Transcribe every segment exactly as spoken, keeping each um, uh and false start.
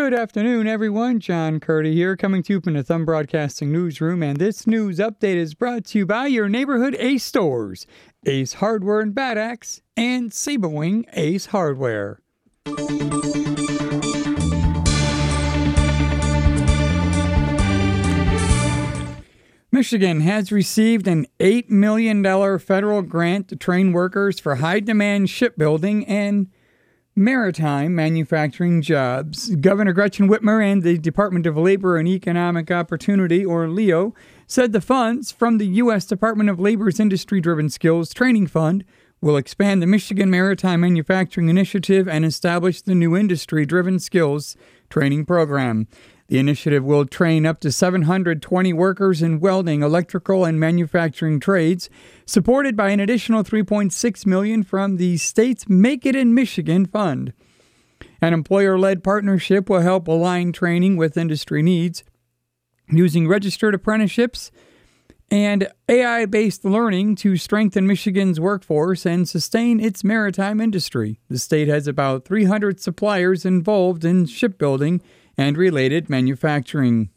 Good afternoon, everyone. John Curdy here, coming to you from the Thumb Broadcasting Newsroom, and this news update is brought to you by your neighborhood Ace stores, Ace Hardware and Bad Axe, and Saberwing Ace Hardware. Michigan has received an eight million dollars federal grant to train workers for high-demand shipbuilding and maritime manufacturing jobs. Governor Gretchen Whitmer and the Department of Labor and Economic Opportunity, or LEO, said the funds from the U S Department of Labor's Industry-Driven Skills Training Fund will expand the Michigan Maritime Manufacturing Initiative and establish the new Industry-Driven Skills Training Program. The initiative will train up to seven hundred twenty workers in welding, electrical, and manufacturing trades, supported by an additional three point six million dollars from the state's Make It in Michigan Fund. An employer-led partnership will help align training with industry needs, using registered apprenticeships and A I-based learning to strengthen Michigan's workforce and sustain its maritime industry. The state has about three hundred suppliers involved in shipbuilding and related manufacturing.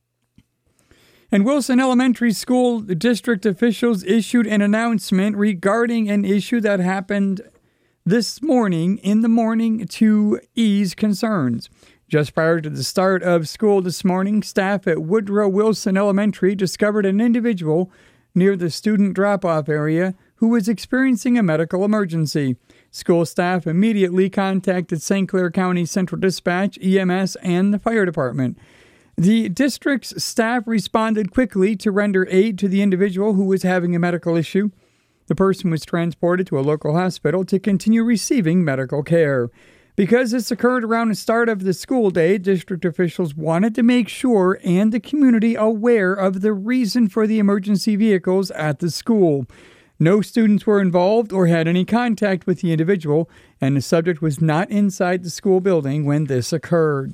And Wilson Elementary School district officials issued an announcement regarding an issue that happened this morning in the morning to ease concerns. Just prior to the start of school this morning, staff at Woodrow Wilson Elementary discovered an individual near the student drop-off area who was experiencing a medical emergency. School staff immediately contacted Saint Clair County Central Dispatch, E M S, and the fire department. The district's staff responded quickly to render aid to the individual who was having a medical issue. The person was transported to a local hospital to continue receiving medical care. Because this occurred around the start of the school day, district officials wanted to make sure and the community aware of the reason for the emergency vehicles at the school. No students were involved or had any contact with the individual, and the subject was not inside the school building when this occurred.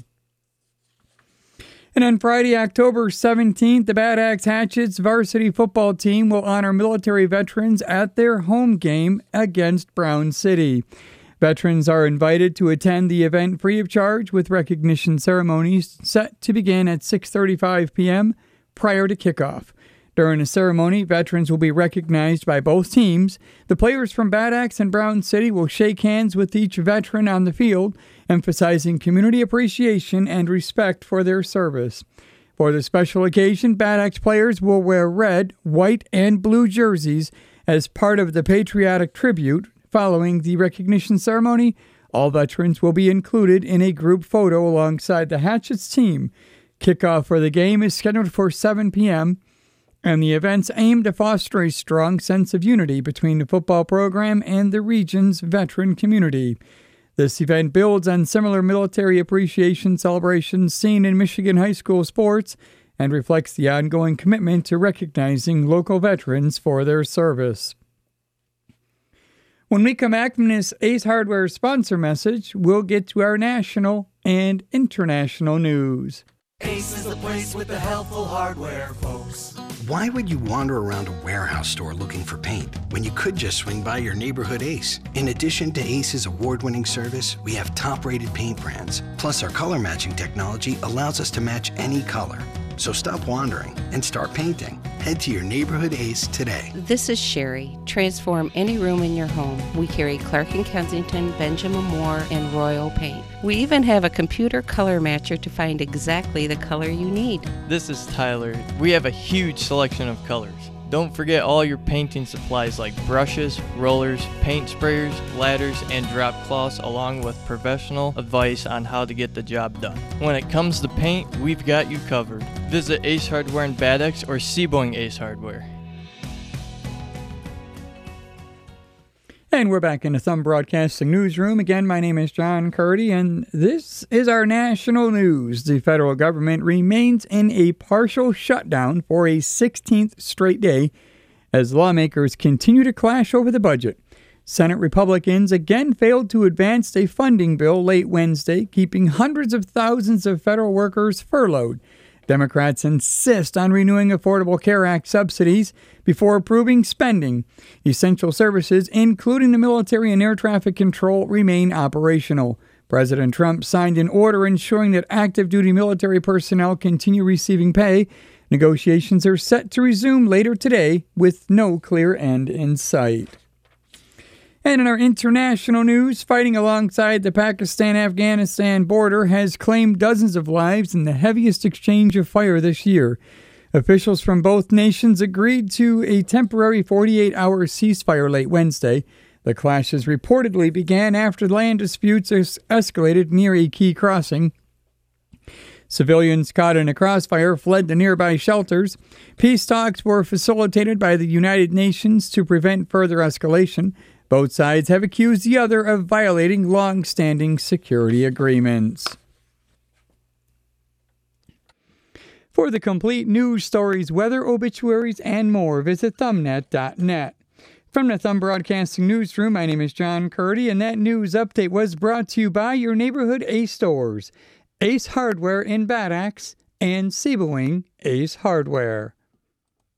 And on Friday, October seventeenth, the Bad Axe Hatchets varsity football team will honor military veterans at their home game against Brown City. Veterans are invited to attend the event free of charge, with recognition ceremonies set to begin at six thirty-five p.m. prior to kickoff. During the ceremony, veterans will be recognized by both teams. The players from Bad Axe and Brown City will shake hands with each veteran on the field, emphasizing community appreciation and respect for their service. For the special occasion, Bad Axe players will wear red, white, and blue jerseys as part of the patriotic tribute. Following the recognition ceremony, all veterans will be included in a group photo alongside the Hatchets team. Kickoff for the game is scheduled for seven p.m., and the events aim to foster a strong sense of unity between the football program and the region's veteran community. This event builds on similar military appreciation celebrations seen in Michigan high school sports and reflects the ongoing commitment to recognizing local veterans for their service. When we come back from this Ace Hardware sponsor message, we'll get to our national and international news. Ace is the place with the helpful hardware, folks. Why would you wander around a warehouse store looking for paint when you could just swing by your neighborhood Ace? In addition to Ace's award-winning service, we have top-rated paint brands. Plus, our color matching technology allows us to match any color. So stop wandering and start painting. Head to your neighborhood Ace today. This is Sherry. Transform any room in your home. We carry Clark and Kensington, Benjamin Moore, and Royal Paint. We even have a computer color matcher to find exactly the color you need. This is Tyler. We have a huge selection of colors. Don't forget all your painting supplies like brushes, rollers, paint sprayers, ladders, and drop cloths, along with professional advice on how to get the job done. When it comes to paint, we've got you covered. Visit Ace Hardware in Bad Axe or Seaboing Ace Hardware. And we're back in the Thumb Broadcasting Newsroom. Again, my name is John Curdy, and this is our national news. The federal government remains in a partial shutdown for a sixteenth straight day as lawmakers continue to clash over the budget. Senate Republicans again failed to advance a funding bill late Wednesday, keeping hundreds of thousands of federal workers furloughed. Democrats insist on renewing Affordable Care Act subsidies before approving spending. Essential services, including the military and air traffic control, remain operational. President Trump signed an order ensuring that active duty military personnel continue receiving pay. Negotiations are set to resume later today with no clear end in sight. And in our international news, fighting alongside the Pakistan-Afghanistan border has claimed dozens of lives in the heaviest exchange of fire this year. Officials from both nations agreed to a temporary forty-eight hour ceasefire late Wednesday. The clashes reportedly began after land disputes es- escalated near a key crossing. Civilians caught in a crossfire fled to nearby shelters. Peace talks were facilitated by the United Nations to prevent further escalation. Both sides have accused the other of violating long-standing security agreements. For the complete news, stories, weather, obituaries, and more, visit thumbnet dot net. From the Thumb Broadcasting Newsroom, my name is John Curdy, and that news update was brought to you by your neighborhood Ace stores, Ace Hardware in Bad Axe, and Sebowing Ace Hardware.